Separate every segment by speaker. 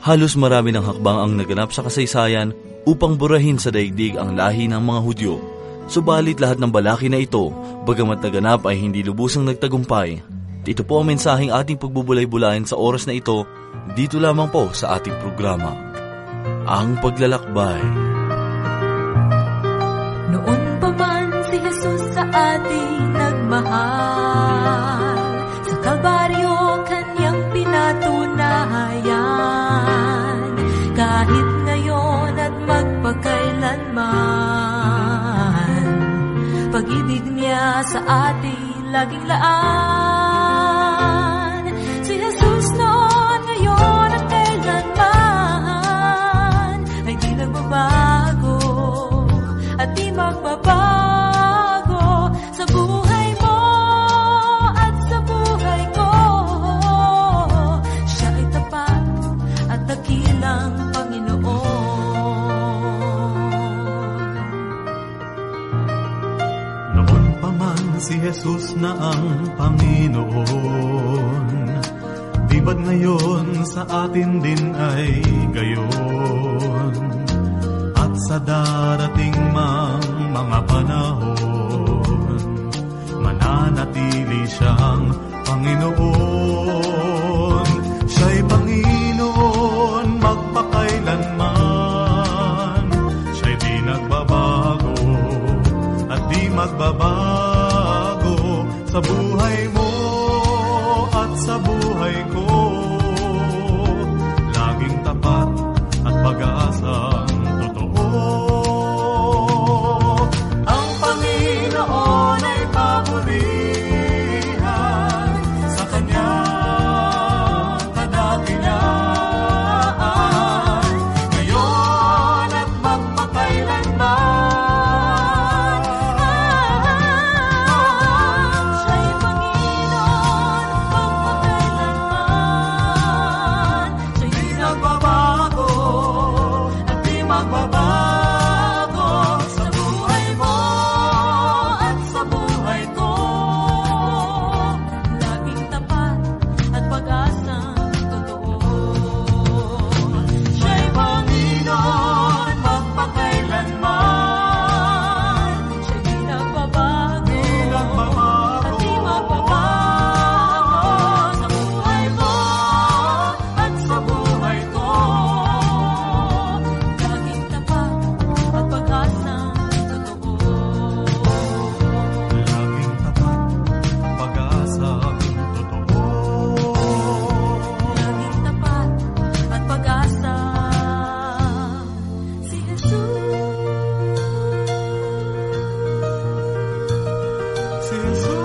Speaker 1: Halos marami ng hakbang ang naganap sa kasaysayan upang burahin sa daigdig ang lahi ng mga Hudyo. Subalit lahat ng balaki na ito, bagamat naganap ay hindi lubusang nagtagumpay. Ito po ang mensaheng ating pagbubulay-bulayan sa oras na ito, dito lamang po sa ating programa, Ang Paglalakbay.
Speaker 2: Noon pa man si Jesus sa ating nagmahal, sa Kalbaryo kanyang pinatunayan. Kahit ngayon at magpakailanman, pag-ibig niya sa ating laging laan. Si Jesus noon, ngayon at kailanman ay di nagbabago at di magbabago sa buhay mo at sa buhay ko. Siya ay tapat at dakilang Panginoon.
Speaker 3: Noon pa man si Jesus na ang Panginoon, di ba't ngayon sa atin din ay gayon? At sa darating mang mga panahon, mananatili siyang Panginoon. Siya'y Panginoon magpakailanman, siya'y di nagbabago at di magbabago sa buhay mo at sa buhay ko. Laging tapat at pag-asang totoo. Ang Panginoon ay papurihan sa kanyang kadakilaan, ngayon at magpakailanman.
Speaker 2: Siya'y Panginoon magpakailanman, siya'y di
Speaker 3: Nagbabago at di magbabago sa buhay mo at sa buhay ko.
Speaker 2: laging tapat at pag-asang totoo.
Speaker 3: Siya'y Panginoon magpakailanman,
Speaker 2: Siya'y di nagbabago
Speaker 3: di nagbabago
Speaker 2: at di magbabago sa buhay mo
Speaker 3: at sa buhay ko.
Speaker 2: laging tapat at pag-asang totoo.
Speaker 3: Laging tapat, pag-asang totoo.
Speaker 2: Laging tapat at pag-asa si Jesus.
Speaker 3: Si Jesus.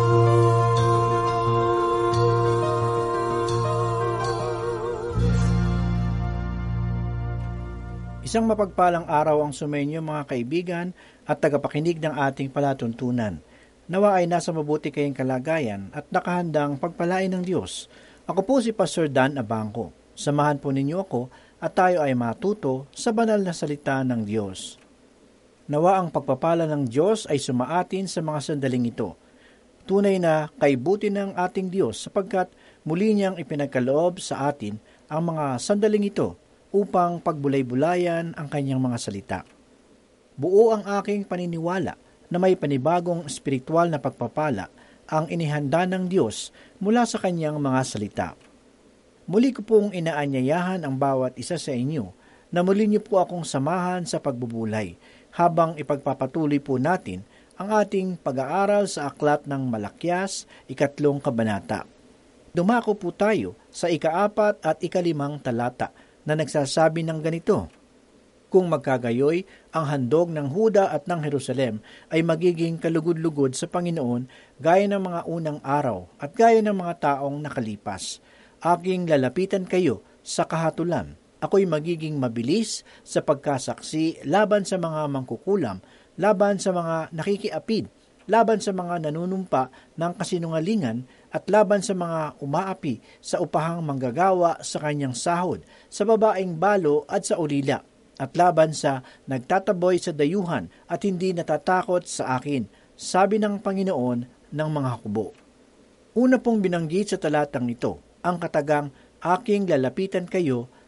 Speaker 4: Isang mapagpalang araw ang sumainyo mga kaibigan at tagapakinig ng ating palatuntunan. Nawa ay nasa mabuti kayong kalagayan at nakahandang pagpalain ng Diyos. Ako po si Pastor Dan Abangco. Samahan po ninyo ako at tayo ay matuto sa banal na salita ng Diyos. Nawa ang pagpapala ng Diyos ay sumaatin sa mga sandaling ito. Tunay na kaibuti ng ating Diyos sapagkat muli niyang ipinagkaloob sa atin ang mga sandaling ito upang pagbulay-bulayan ang kanyang mga salita. Buo ang aking paniniwala na may panibagong espiritual na pagpapala ang inihanda ng Diyos mula sa kanyang mga salita. Muli ko pong inaanyayahan ang bawat isa sa inyo na muli niyo po akong samahan sa pagbubulay habang ipagpapatuloy po natin ang ating pag-aaral sa aklat ng Malakyas, 3 kabanata. Dumako po tayo sa 4 at 5 talata na nagsasabi ng ganito: Kung magkagayoy, ang handog ng Huda at ng Jerusalem ay magiging kalugod-lugod sa Panginoon gaya ng mga unang araw at gaya ng mga taong nakalipas. Aking lalapitan kayo sa kahatulan. Ako'y magiging mabilis sa pagkasaksi laban sa mga mangkukulam, laban sa mga nakikiapid, laban sa mga nanunumpa ng kasinungalingan, at laban sa mga umaapi sa upahang manggagawa sa kanyang sahod, sa babaeng balo at sa ulila, at laban sa nagtataboy sa dayuhan at hindi natatakot sa akin, sabi ng Panginoon ng mga hukbo. Una pong binanggit sa talatang ito ang katagang aking lalapitan kayo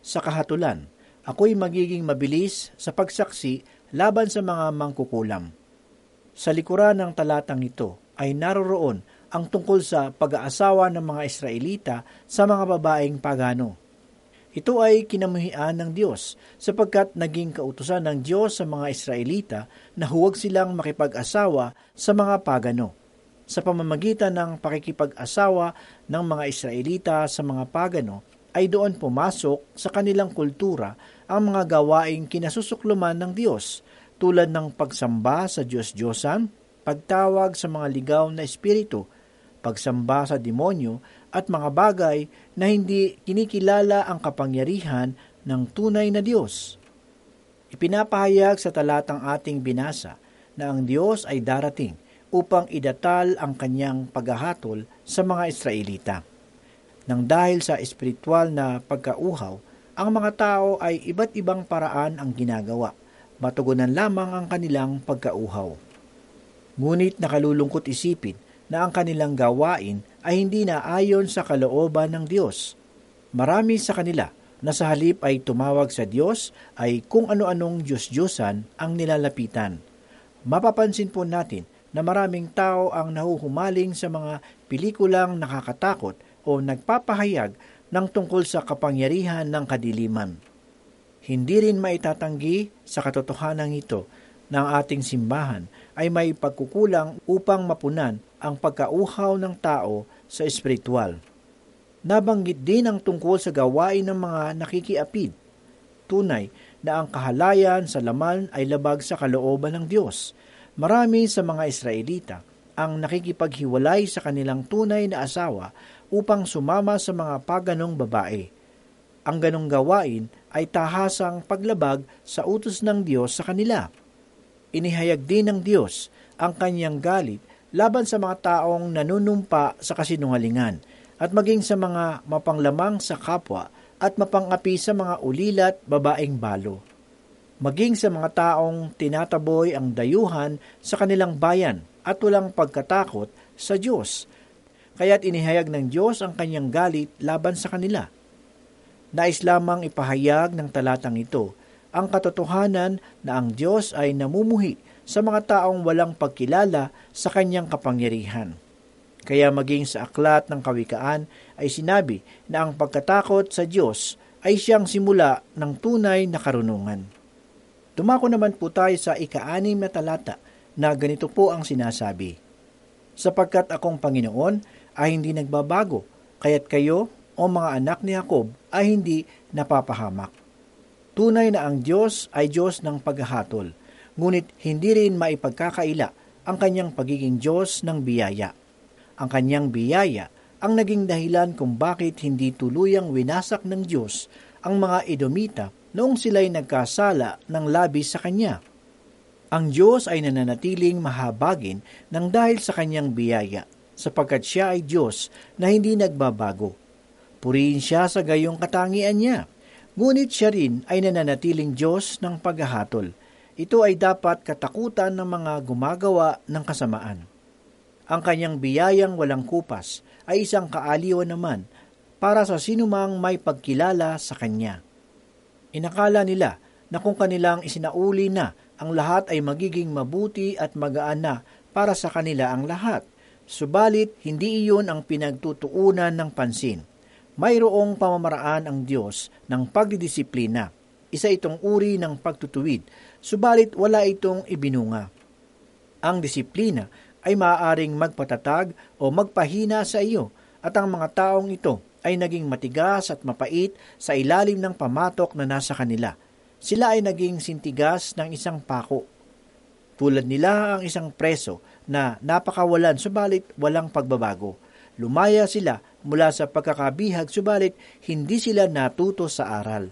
Speaker 4: sa kahatulan. Ako'y magiging mabilis sa pagsaksi laban sa mga mangkukulam. Sa likuran ng talatang ito ay naroroon ang tungkol sa pag-aasawa ng mga Israelita sa mga babaeng pagano. Ito ay kinamuhian ng Diyos sapagkat naging kautusan ng Diyos sa mga Israelita na huwag silang makipag-asawa sa mga pagano. Sa pamamagitan ng pakikipag-asawa ng mga Israelita sa mga pagano, ay doon pumasok sa kanilang kultura ang mga gawaing kinasusukluman ng Diyos tulad ng pagsamba sa Diyos-Diyosan, pagtawag sa mga ligaw na espiritu, pagsamba sa demonyo at mga bagay na hindi kinikilala ang kapangyarihan ng tunay na Diyos. Ipinapahayag sa talatang ating binasa na ang Diyos ay darating upang idatal ang kanyang paghahatol sa mga Israelita. Nang dahil sa espiritual na pagkauhaw, ang mga tao ay iba't ibang paraan ang ginagawa. Matugunan lamang ang kanilang pagkauhaw. Ngunit nakalulungkot isipin na ang kanilang gawain ay hindi na ayon sa kalooban ng Diyos. Marami sa kanila na sa halip ay tumawag sa Diyos ay kung ano-anong Diyos-Diyosan ang nilalapitan. Mapapansin po natin na maraming tao ang nahuhumaling sa mga pelikulang nakakatakot o nagpapahayag ng tungkol sa kapangyarihan ng kadiliman. Hindi rin maitatanggi sa katotohanan ito ng ating simbahan ay may pagkukulang upang mapunan ang pagkauhaw ng tao sa espiritual. Nabanggit din ang tungkol sa gawain ng mga nakikiapid. Tunay na ang kahalayan sa laman ay labag sa kalooban ng Diyos. Marami sa mga Israelita ang nakikipaghiwalay sa kanilang tunay na asawa upang sumama sa mga paganong babae. Ang ganong gawain ay tahasang paglabag sa utos ng Diyos sa kanila. Inihayag din ng Diyos ang kanyang galit laban sa mga taong nanunumpa sa kasinungalingan at maging sa mga mapanglamang sa kapwa at mapangapi sa mga ulilat babaeng balo. Maging sa mga taong tinataboy ang dayuhan sa kanilang bayan at walang pagkatakot sa Diyos. Kaya't inihayag ng Diyos ang kanyang galit laban sa kanila. Nais lamang ipahayag ng talatang ito ang katotohanan na ang Diyos ay namumuhi sa mga taong walang pagkilala sa kanyang kapangyarihan. Kaya maging sa aklat ng Kawikaan ay sinabi na ang pagkatakot sa Diyos ay siyang simula ng tunay na karunungan. Dumako naman po tayo sa 6 na talata na ganito po ang sinasabi. Sapagkat akong Panginoon ay hindi nagbabago, kaya't kayo o mga anak ni Jacob ay hindi napapahamak. Tunay na ang Diyos ay Diyos ng paghahatol, ngunit hindi rin maipagkakaila ang kanyang pagiging Diyos ng biyaya. Ang kanyang biyaya ang naging dahilan kung bakit hindi tuluyang winasak ng Diyos ang mga Edomita noong sila'y nagkasala ng labis sa Kanya. Ang Diyos ay nananatiling mahabagin ng dahil sa Kanyang biyaya, sapagkat Siya ay Diyos na hindi nagbabago. Purihin Siya sa gayong katangian Niya, ngunit Siya rin ay nananatiling Diyos ng paghahatol. Ito ay dapat katakutan ng mga gumagawa ng kasamaan. Ang Kanyang biyayang walang kupas ay isang kaaliwan naman para sa sinumang may pagkilala sa Kanya. Inakala nila na kung kanilang isinauli na, ang lahat ay magiging mabuti at magaan na para sa kanila ang lahat. Subalit, hindi iyon ang pinagtutuunan ng pansin. Mayroong pamamaraan ang Diyos ng pagdidisiplina. Isa itong uri ng pagtutuwid, subalit wala itong ibinunga. Ang disiplina ay maaaring magpatatag o magpahina sa iyo at ang mga taong ito ay naging matigas at mapait sa ilalim ng pamatok na nasa kanila. Sila ay naging sintigas ng isang pako. Tulad nila ang isang preso na napakawalan subalit walang pagbabago. Lumaya sila mula sa pagkakabihag subalit hindi sila natuto sa aral.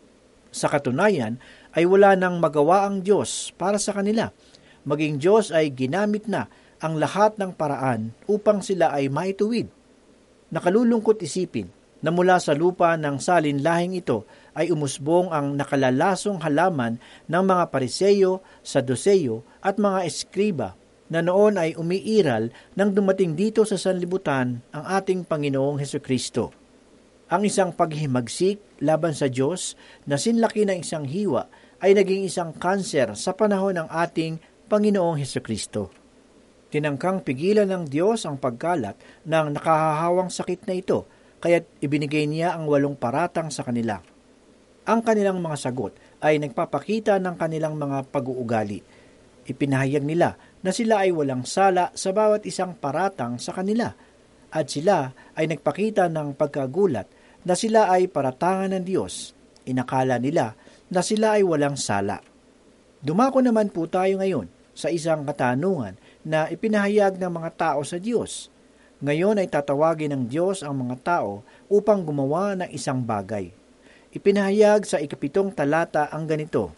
Speaker 4: Sa katunayan ay wala nang magawa ang Diyos para sa kanila. Maging Diyos ay ginamit na ang lahat ng paraan upang sila ay maituwid. Nakalulungkot isipin na mula sa lupa ng salinlahing ito ay umusbong ang nakalalasong halaman ng mga Pariseyo, Saduseyo at mga Eskriba na noon ay umiiral nang dumating dito sa sanlibutan ang ating Panginoong Hesukristo. Ang isang paghimagsik laban sa Diyos na sinlaki ng isang hiwa ay naging isang kanser sa panahon ng ating Panginoong Hesukristo. Tinangkang pigilan ng Diyos ang pagkalat ng nakahahawang sakit na ito, kaya't ibinigay niya ang 8 paratang sa kanila. Ang kanilang mga sagot ay nagpapakita ng kanilang mga pag-uugali. Ipinahayag nila na sila ay walang sala sa bawat isang paratang sa kanila, at sila ay nagpakita ng pagkagulat na sila ay paratangan ng Diyos. Inakala nila na sila ay walang sala. Dumako naman po tayo ngayon sa isang katanungan na ipinahayag ng mga tao sa Diyos. Ngayon ay tatawagin ng Diyos ang mga tao upang gumawa ng isang bagay. Ipinahayag sa 7 talata ang ganito,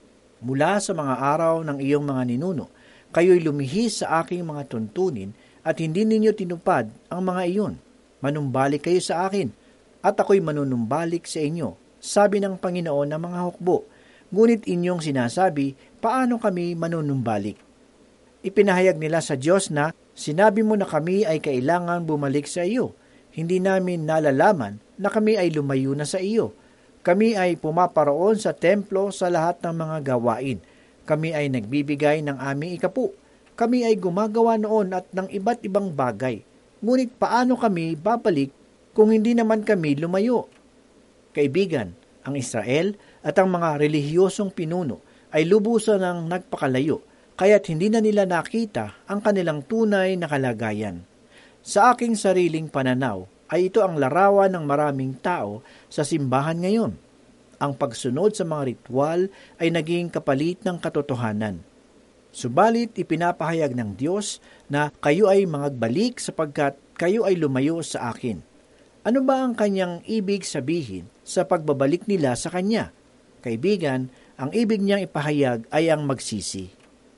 Speaker 4: "Mula sa mga araw ng iyong mga ninuno, kayo'y lumihis sa aking mga tuntunin at hindi ninyo tinupad ang mga iyon. Manumbalik kayo sa akin, at ako'y manunumbalik sa inyo, sabi ng Panginoon ng mga hukbo. Ngunit inyong sinasabi, paano kami manunumbalik?" Ipinahayag nila sa Diyos na, "Sinabi mo na kami ay kailangan bumalik sa iyo. Hindi namin nalalaman na kami ay lumayo na sa iyo. Kami ay pumaparoon sa templo sa lahat ng mga gawain. Kami ay nagbibigay ng aming ikapu. Kami ay gumagawa noon at ng iba't ibang bagay. Ngunit paano kami babalik kung hindi naman kami lumayo?" Kaibigan, ang Israel at ang mga relihiyosong pinuno ay lubusan ng nagpakalayo, kaya't hindi na nila nakita ang kanilang tunay na kalagayan. Sa aking sariling pananaw, ay ito ang larawan ng maraming tao sa simbahan ngayon. Ang pagsunod sa mga ritual ay naging kapalit ng katotohanan. Subalit ipinapahayag ng Diyos na kayo ay magbalik sapagkat kayo ay lumayo sa akin. Ano ba ang kanyang ibig sabihin sa pagbabalik nila sa kanya? Kaibigan, ang ibig niyang ipahayag ay ang magsisi.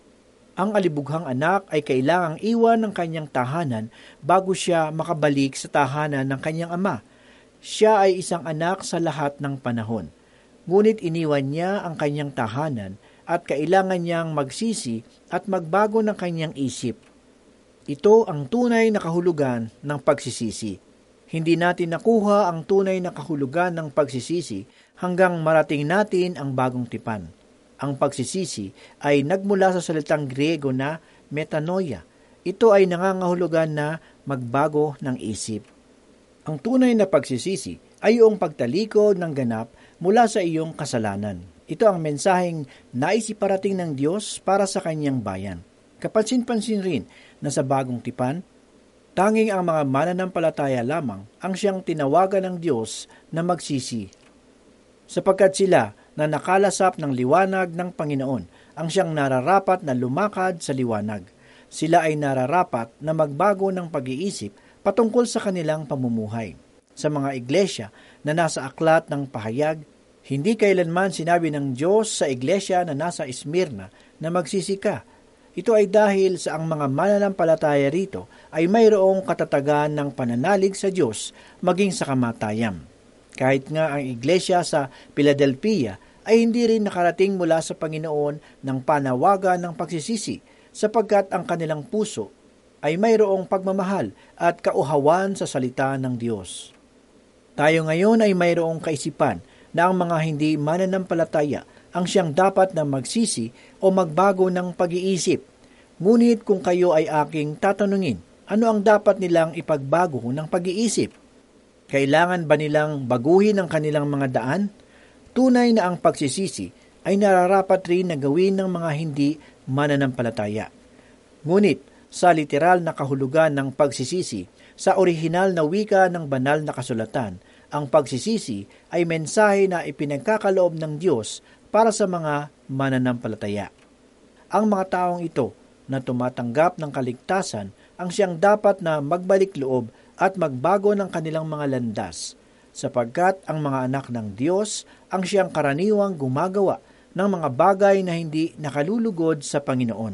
Speaker 4: Ang alibughang anak ay kailangang iwan ng kanyang tahanan bago siya makabalik sa tahanan ng kanyang ama. Siya ay isang anak sa lahat ng panahon. Ngunit iniwan niya ang kanyang tahanan at kailangan niyang magsisi at magbago ng kanyang isip. Ito ang tunay na kahulugan ng pagsisisi. Hindi natin nakuha ang tunay na kahulugan ng pagsisisi hanggang marating natin ang bagong tipan. Ang pagsisisi ay nagmula sa salitang Griego na metanoia. Ito ay nangangahulugan na magbago ng isip. Ang tunay na pagsisisi ay iyong pagtalikod ng ganap mula sa iyong kasalanan. Ito ang mensaheng naisiparating ng Diyos para sa kanyang bayan. Kapansin-pansin rin na sa bagong tipan, tanging ang mga mananampalataya lamang ang siyang tinawagan ng Diyos na magsisi. Sapagkat sila na nakalasap ng liwanag ng Panginoon ang siyang nararapat na lumakad sa liwanag. Sila ay nararapat na magbago ng pag-iisip patungkol sa kanilang pamumuhay. Sa mga iglesia na nasa aklat ng pahayag, hindi kailanman sinabi ng Diyos sa iglesia na nasa Esmirna na magsisi ka. Ito ay dahil sa ang mga mananampalataya rito ay mayroong katatagan ng pananalig sa Diyos maging sa kamatayan. Kahit nga ang iglesia sa Philadelphia ay hindi rin nakarating mula sa Panginoon ng panawagan ng pagsisisi sapagkat ang kanilang puso ay mayroong pagmamahal at kauhawan sa salita ng Diyos. Tayo ngayon ay mayroong kaisipan na ang mga hindi mananampalataya ang siyang dapat na magsisi o magbago ng pag-iisip. Ngunit kung kayo ay aking tatanungin, ano ang dapat nilang ipagbago ng pag-iisip? Kailangan ba nilang baguhin ang kanilang mga daan? Tunay na ang pagsisisi ay nararapat rin na gawin ng mga hindi mananampalataya. Ngunit sa literal na kahulugan ng pagsisisi, sa orihinal na wika ng banal na kasulatan, ang pagsisisi ay mensahe na ipinagkakaloob ng Diyos para sa mga mananampalataya. Ang mga taong ito na tumatanggap ng kaligtasan ang siyang dapat na magbalik loob at magbago ng kanilang mga landas, sapagkat ang mga anak ng Diyos ang siyang karaniwang gumagawa ng mga bagay na hindi nakalulugod sa Panginoon.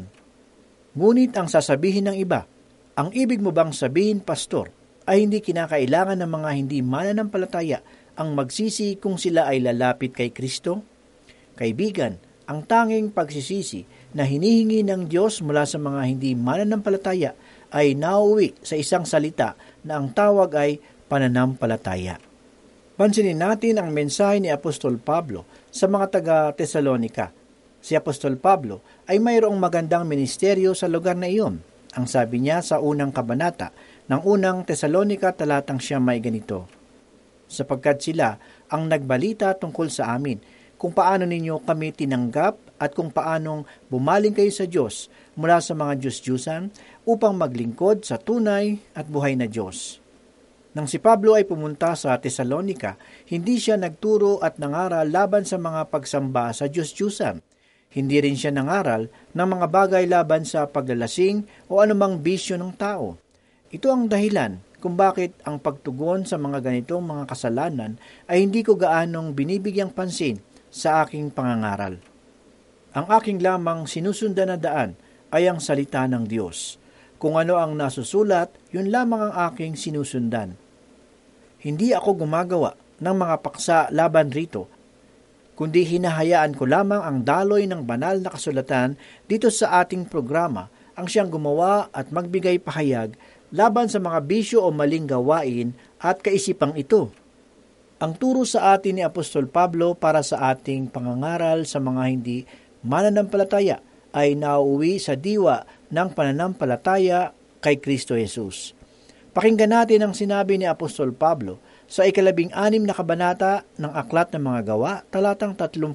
Speaker 4: Ngunit ang sasabihin ng iba, ang ibig mo bang sabihin, Pastor, ay hindi kinakailangan ng mga hindi mananampalataya ang magsisi kung sila ay lalapit kay Kristo? Kaibigan, ang tanging pagsisisi na hinihingi ng Diyos mula sa mga hindi mananampalataya ay nauwi sa isang salita na ang tawag ay pananampalataya. Pansinin natin ang mensahe ni Apostol Pablo sa mga taga-Tesalonika. Si Apostol Pablo ay mayroong magandang ministeryo sa lugar na iyon. Ang sabi niya sa unang kabanata ng unang Tesalonika talatang 9 may ganito, sapagkat sila ang nagbalita tungkol sa amin, kung paano ninyo kami tinanggap at kung paanong bumaling kayo sa Diyos mula sa mga Diyos-Diyusan upang maglingkod sa tunay at buhay na Diyos. Nang si Pablo ay pumunta sa Tesalonika, hindi siya nagturo at nangaral laban sa mga pagsamba sa Diyos-Diyusan. Hindi rin siya nangaral ng mga bagay laban sa paglalasing o anumang bisyo ng tao. Ito ang dahilan kung bakit ang pagtugon sa mga ganitong mga kasalanan ay hindi ko gaanong binibigyang pansin sa aking pangangaral. Ang aking lamang sinusundan na daan ay ang salita ng Diyos. Kung ano ang nasusulat, yun lamang ang aking sinusundan. Hindi ako gumagawa ng mga paksa laban rito, kundi hinahayaan ko lamang ang daloy ng banal na kasulatan dito sa ating programa ang siyang gumawa at magbigay pahayag laban sa mga bisyo o maling gawain at kaisipang ito. Ang turo sa atin ni Apostol Pablo para sa ating pangangaral sa mga hindi mananampalataya ay nauuwi sa diwa ng pananampalataya kay Kristo Jesus. Pakinggan natin ang sinabi ni Apostol Pablo sa 16 na kabanata ng Aklat ng Mga Gawa, talatang 31.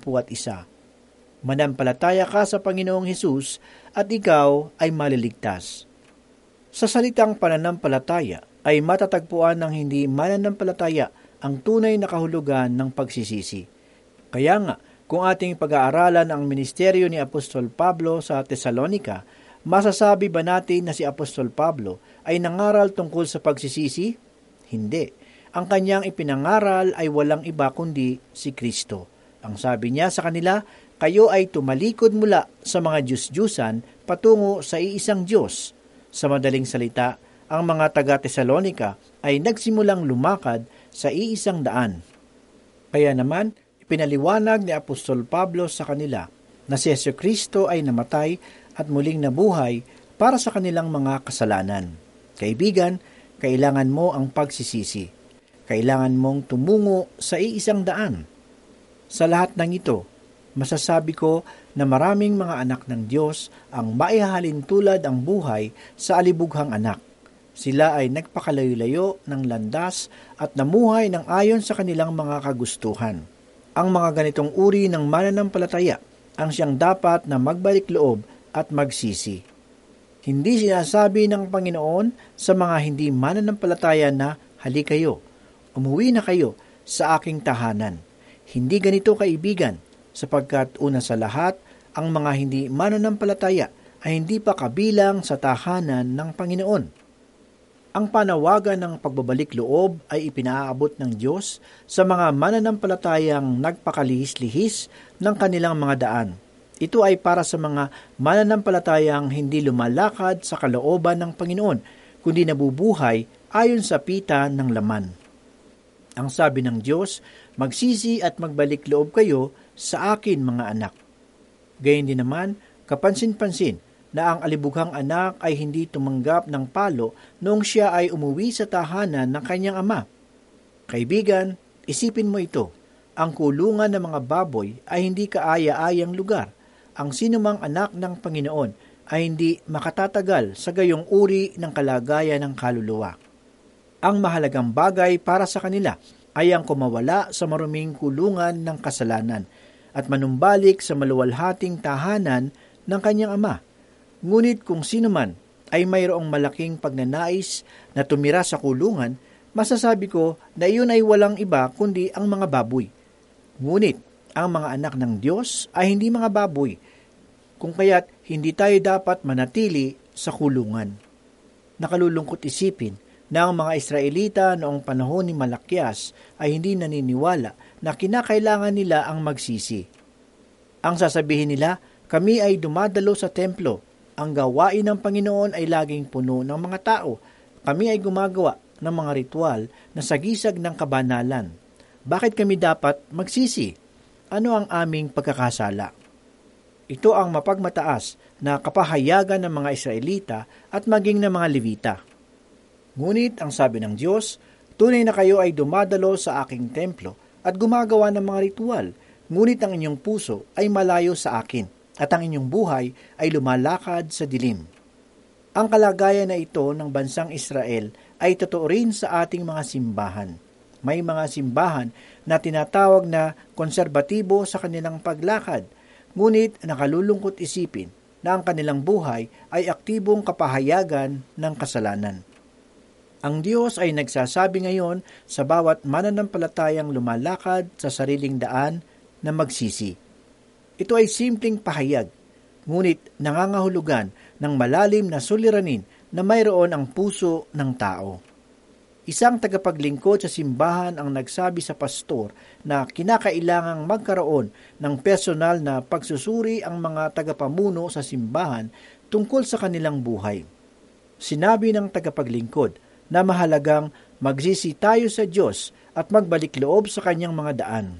Speaker 4: Manampalataya ka sa Panginoong Hesus at ikaw ay maliligtas. Sa salitang pananampalataya ay matatagpuan ng hindi mananampalataya ang tunay na kahulugan ng pagsisisi. Kaya nga, kung ating pag-aaralan ang ministeryo ni Apostol Pablo sa Tesalonika, masasabi ba natin na si Apostol Pablo ay nangaral tungkol sa pagsisisi? Hindi. Ang kanyang ipinangaral ay walang iba kundi si Kristo. Ang sabi niya sa kanila, kayo ay tumalikod mula sa mga Diyos-Diyusan patungo sa iisang Diyos. Sa madaling salita, ang mga taga-Tesalonika ay nagsimulang lumakad sa iisang daan. Kaya naman, ipinaliwanag ni Apostol Pablo sa kanila na si Jesucristo ay namatay at muling nabuhay para sa kanilang mga kasalanan. Kaibigan, kailangan mo ang pagsisisi. Kailangan mong tumungo sa iisang daan. Sa lahat ng ito, masasabi ko na maraming mga anak ng Diyos ang maihahalin tulad ang buhay sa alibughang anak. Sila ay nagpakalayo-layo ng landas at namuhay ng ayon sa kanilang mga kagustuhan. Ang mga ganitong uri ng mananampalataya ang siyang dapat na magbalik loob at magsisi. Hindi sinasabi ng Panginoon sa mga hindi mananampalataya na hali kayo, umuwi na kayo sa aking tahanan. Hindi ganito kaibigan, sapagkat una sa lahat, ang mga hindi mananampalataya ay hindi pa kabilang sa tahanan ng Panginoon. Ang panawagan ng pagbabalik loob ay ipinaabot ng Diyos sa mga mananampalatayang nagpakalihis-lihis ng kanilang mga daan. Ito ay para sa mga mananampalatayang hindi lumalakad sa kalooban ng Panginoon, kundi nabubuhay ayon sa pita ng laman. Ang sabi ng Diyos, magsisi at magbalik loob kayo sa akin mga anak. Gayon din naman, kapansin-pansin na ang alibughang anak ay hindi tumanggap ng palo noong siya ay umuwi sa tahanan ng kanyang ama. Kaibigan, isipin mo ito, ang kulungan ng mga baboy ay hindi kaaya-ayang lugar. Ang sinumang anak ng Panginoon ay hindi makatatagal sa gayong uri ng kalagayan ng kaluluwa. Ang mahalagang bagay para sa kanila ay ang kumawala sa maruming kulungan ng kasalanan at manumbalik sa maluwalhating tahanan ng kanyang ama. Ngunit kung sino man ay mayroong malaking pagnanais na tumira sa kulungan, masasabi ko na iyon ay walang iba kundi ang mga baboy. Ngunit ang mga anak ng Diyos ay hindi mga baboy, kung kaya't hindi tayo dapat manatili sa kulungan. Nakalulungkot isipin na ang mga Israelita noong panahon ni Malakias ay hindi naniniwala na kinakailangan nila ang magsisi. Ang sasabihin nila, kami ay dumadalo sa templo. Ang gawain ng Panginoon ay laging puno ng mga tao. Kami ay gumagawa ng mga ritual na sagisag ng kabanalan. Bakit kami dapat magsisi? Ano ang aming pagkakasala? Ito ang mapagmataas na kapahayagan ng mga Israelita at maging ng mga Levita. Ngunit ang sabi ng Diyos, Tunay na kayo ay dumadalo sa aking templo at gumagawa ng mga ritual, ngunit ang inyong puso ay malayo sa akin at ang inyong buhay ay lumalakad sa dilim. Ang kalagayan na ito ng bansang Israel ay totoo rin sa ating mga simbahan. May mga simbahan na tinatawag na konserbatibo sa kanilang paglakad, ngunit nakalulungkot isipin na ang kanilang buhay ay aktibong kapahayagan ng kasalanan. Ang Diyos ay nagsasabi ngayon sa bawat mananampalatayang lumalakad sa sariling daan na magsisi. Ito ay simpleng pahayag, ngunit nangangahulugan ng malalim na suliranin na mayroon ang puso ng tao. Isang tagapaglingkod sa simbahan ang nagsabi sa pastor na kinakailangang magkaroon ng personal na pagsusuri ang mga tagapamuno sa simbahan tungkol sa kanilang buhay. Sinabi ng tagapaglingkod na mahalagang magsisi tayo sa Diyos at magbalik loob sa kanyang mga daan.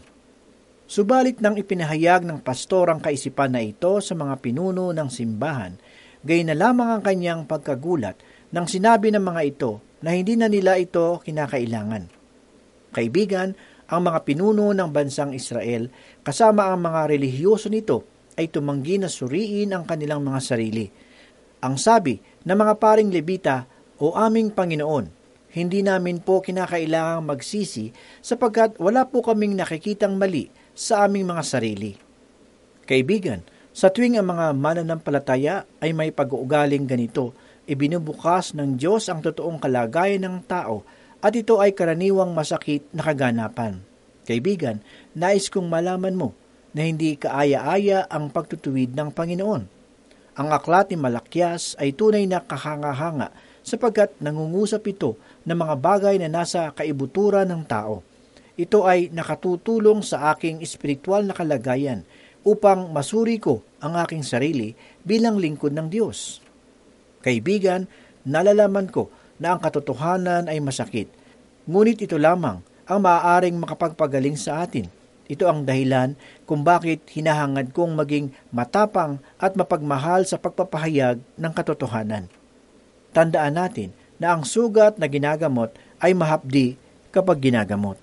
Speaker 4: Subalit nang ipinahayag ng pastor ang kaisipan na ito sa mga pinuno ng simbahan, gayon na lamang ang kanyang pagkagulat nang sinabi ng mga ito na hindi na nila ito kinakailangan. Kaibigan, ang mga pinuno ng bansang Israel kasama ang mga relihiyoso nito ay tumanggi na suriin ang kanilang mga sarili. Ang sabi ng mga paring Levita, "O aming Panginoon, hindi namin po kinakailangang magsisi sapagkat wala po kaming nakikitang mali sa aming mga sarili." Kaibigan, sa tuwing ang mga mananampalataya ay may pag-uugaling ganito, ibinubukas ng Diyos ang totoong kalagayan ng tao at ito ay karaniwang masakit na kaganapan. Kaibigan, nais kong malaman mo na hindi kaaya-aya ang pagtutuwid ng Panginoon. Ang aklat ni Malakyas ay tunay na kahanga-hanga sapagkat nangungusap ito ng mga bagay na nasa kaibuturan ng tao. Ito ay nakatutulong sa aking espiritual na kalagayan upang masuri ko ang aking sarili bilang lingkod ng Diyos. Kaibigan, nalalaman ko na ang katotohanan ay masakit, ngunit ito lamang ang maaaring makapagpagaling sa atin. Ito ang dahilan kung bakit hinahangad kong maging matapang at mapagmahal sa pagpapahayag ng katotohanan. Tandaan natin na ang sugat na ginagamot ay mahapdi kapag ginagamot.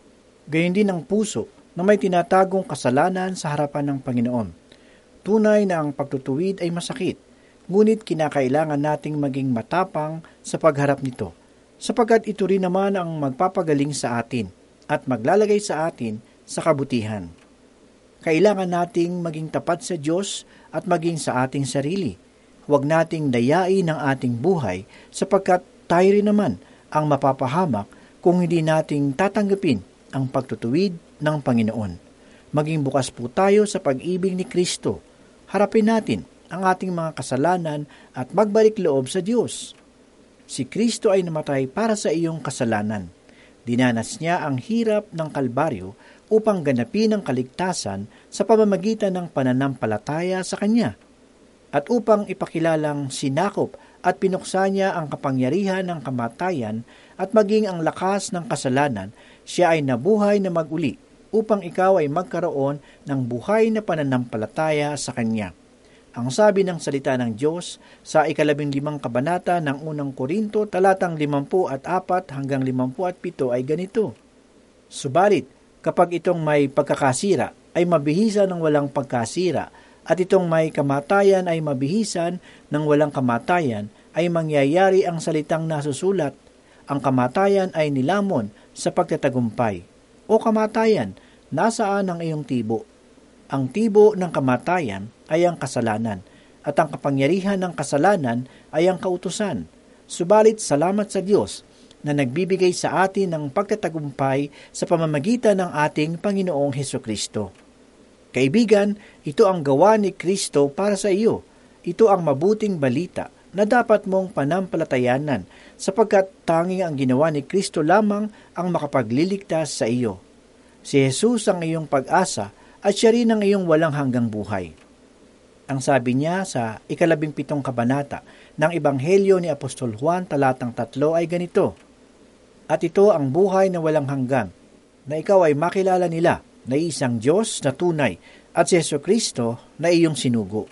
Speaker 4: Gayon din ang puso na may tinatagong kasalanan sa harapan ng Panginoon. Tunay na ang pagtutuwid ay masakit, ngunit kinakailangan nating maging matapang sa pagharap nito, sapagkat ito rin naman ang magpapagaling sa atin at maglalagay sa atin sa kabutihan. Kailangan nating maging tapat sa Diyos at maging sa ating sarili. Huwag nating dayain ang ating buhay sapagkat tayo rin naman ang mapapahamak kung hindi nating tatanggapin ang pagtutuwid ng Panginoon. Maging bukas po tayo sa pag-ibig ni Kristo. Harapin natin ang ating mga kasalanan at magbalik loob sa Diyos. Si Kristo ay namatay para sa iyong kasalanan. Dinanas niya ang hirap ng Kalbaryo upang ganapin ang kaligtasan sa pamamagitan ng pananampalataya sa Kanya. At upang ipakilalang sinakop at pinuksa niya ang kapangyarihan ng kamatayan at maging ang lakas ng kasalanan, siya ay nabuhay na mag-uli upang ikaw ay magkaroon ng buhay na pananampalataya sa Kanya. Ang sabi ng salita ng Diyos sa 15 kabanata ng unang Korinto, talatang 54 hanggang 57 ay ganito: "Subalit, kapag itong may pagkakasira ay mabihisan ng walang pagkasira, at itong may kamatayan ay mabihisan ng walang kamatayan, ay mangyayari ang salitang nasusulat, ang kamatayan ay nilamon sa pagtatagumpay. O kamatayan, nasaan ang iyong tibo? Ang tibo ng kamatayan ay ang kasalanan, at ang kapangyarihan ng kasalanan ay ang kautusan. Subalit salamat sa Diyos na nagbibigay sa atin ng pagtatagumpay sa pamamagitan ng ating Panginoong Hesukristo." Kaibigan, ito ang gawa ni Kristo para sa iyo. Ito ang mabuting balita na dapat mong panampalatayanan sapagkat tanging ang ginawa ni Kristo lamang ang makapagliligtas sa iyo. Si Jesus ang iyong pag-asa at siya rin ang iyong walang hanggang buhay. Ang sabi niya sa 17 kabanata ng Ebanghelyo ni Apostol Juan talatang 3 ay ganito: "At ito ang buhay na walang hanggan, na ikaw ay makilala nila na isang Diyos na tunay at si Jesucristo na iyong sinugo."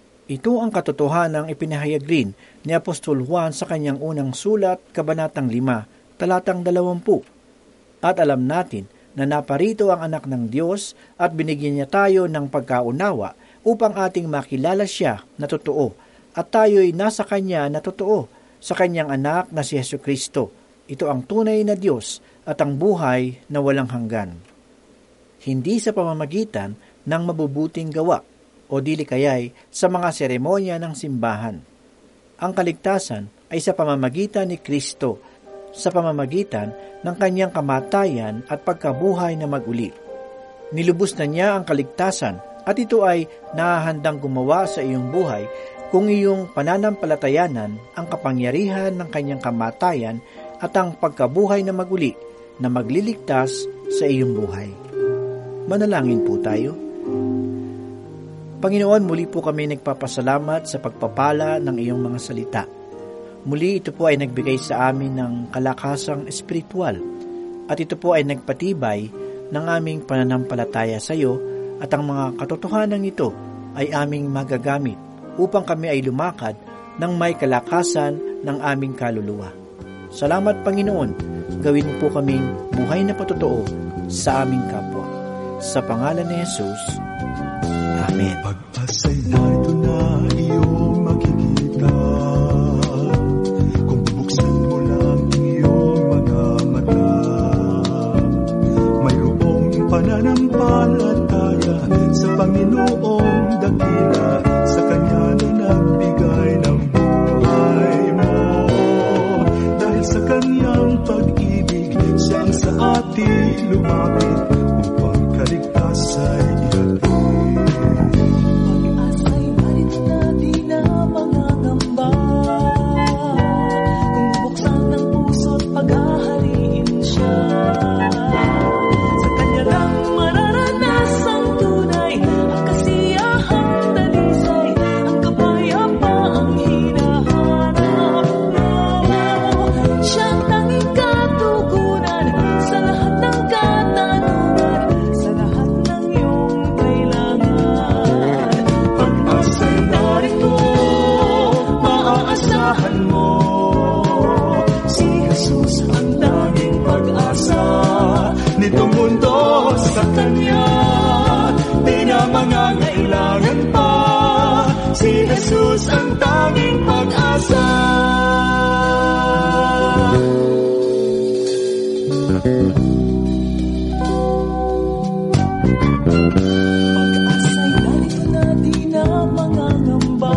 Speaker 4: Ito ang katotohanang ipinahayag rin ni Apostol Juan sa kanyang unang sulat, kabanatang 5, talatang 20. At alam natin na naparito ang anak ng Diyos at binigyan niya tayo ng pagkaunawa upang ating makilala siya na totoo at tayo'y nasa Kanya na totoo, sa Kanyang anak na si Jesucristo. Ito ang tunay na Diyos at ang buhay na walang hanggan. Hindi sa pamamagitan ng mabubuting gawa o dili kaya'y sa mga seremonya ng simbahan. Ang kaligtasan ay sa pamamagitan ni Kristo, sa pamamagitan ng Kanyang kamatayan at pagkabuhay na maguli. Nilubos na niya ang kaligtasan at ito ay nahahandang gumawa sa iyong buhay kung iyong pananampalatayanan ang kapangyarihan ng Kanyang kamatayan at ang pagkabuhay na maguli na magliligtas sa iyong buhay. Manalangin po tayo. Panginoon, muli po kami nagpapasalamat sa pagpapala ng iyong mga salita. Muli ito po ay nagbigay sa amin ng kalakasang espiritual at ito po ay nagpatibay ng aming pananampalataya sa iyo at ang mga katotohanan ito ay aming magagamit upang kami ay lumakad ng may kalakasan ng aming kaluluwa. Salamat, Panginoon, gawin mo po kaming buhay na patotoo sa aming kapwa. Sa pangalan ni Jesus, Amen.
Speaker 3: Pag-asa'y narito na iyong makikita, kung bubuksan mo lang iyong mga mata, mayroong pananampalataya sa Panginoong dakila, sa Kanya na nagbigay ng buhay mo. Dahil sa Kanyang pag-ibig, siya ang sa atin lumapit upang kaligtasay ihatid.
Speaker 2: Pag-asa'y narito na di na mangangamba, kung bubuksan ng puso't paghahariin siya. Sa Kanya lang mararanasan tunay ang kasiyahang dalisay, ang kapayapaang hinahanap mo. Siyang tanging katugunan sa lahat ng katanungan, sa lahat ng iyong kailangan.
Speaker 3: Pag-asa'y narito, maaasahan mo. Si Jesus ang tanging pag-asa nitong mundo, sa Kanya di na mangangailangan pa. Si Jesus ang tanging pag-asa.
Speaker 2: Pag-asa'y narito na di na mangangamba,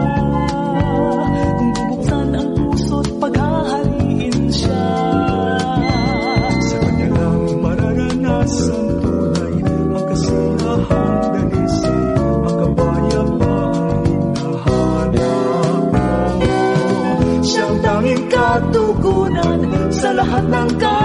Speaker 2: kung bubuksan ang puso't paghahariin siya.
Speaker 3: Sa Kanya lang mararanasan tunay ang kasiyahang dalisay, ang kapayapaang hinahanap mo. Siyang tanging katugunan sa lahat ng